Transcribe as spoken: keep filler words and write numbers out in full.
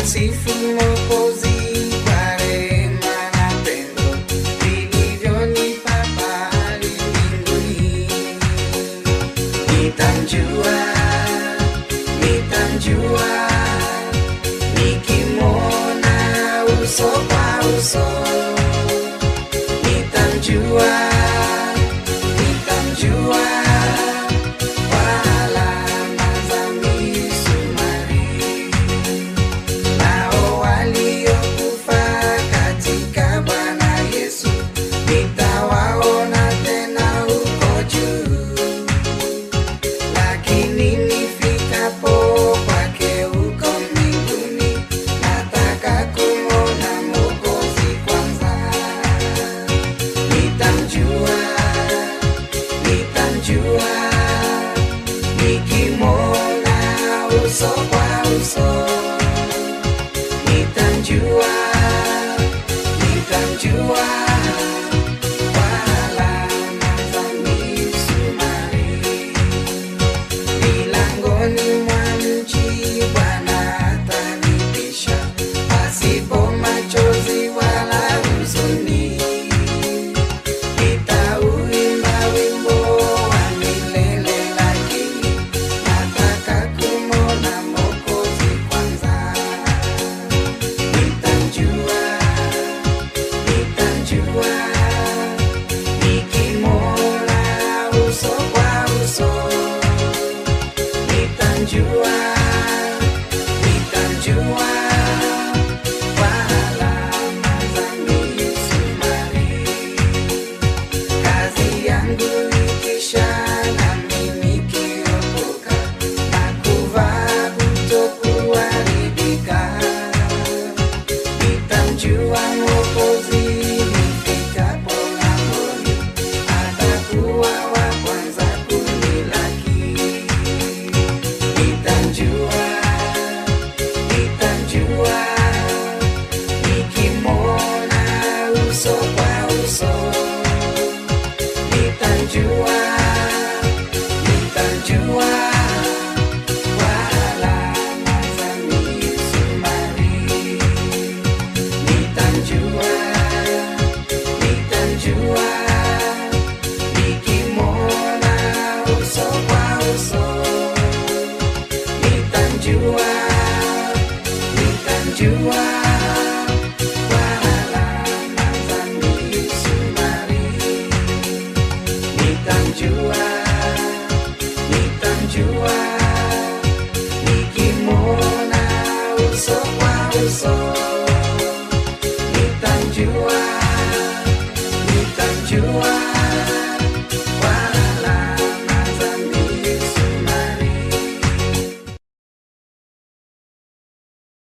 Nitamsifu Mwokozi kwa rehema na pendo vilivyonipa pale mbinguni. Nitamjua, nitamjua, nikimwona uso kwa uso. Nitamjua, nitamjua kwa alama za misumari. Nao waliokufa katika Bwana Yesu nitawaona tena huko juu. Lakini nifikapo kwake huko mbinguni, nataka kumwona Mwokozi kwanza. Nitamjua, nitamjua, nikimwona uso kwa uso. Nitamjua, nitamjua kwa alama za misumari. Milangoni mwa mji Bwana atanipisha, pasipo machozi wala huzuni. Nitauimba wimbo wa milele, lakini nataka kumwona Mwokozi kwanza. Nitamjua, nitamjua, nikimwona uso kwa uso. Nitamjua, nitamjua kwa alama za misumari. Kazi yangu ikisha nami nikiokoka, na kuvaa kutokuharibika. Nitamjua Mwokozi nifikapo langoni, atakuwa wa kwanza kunilaki. Nitamjua, nitamjua, nikimwona uso kwa uso. Nitamjua, nitamjua kwa alama za misumari. Nitamjua, nitamjua, nikimwona uso kwa uso. Nitamjua, nitamjua kwa alama za misumari. Nitamjua,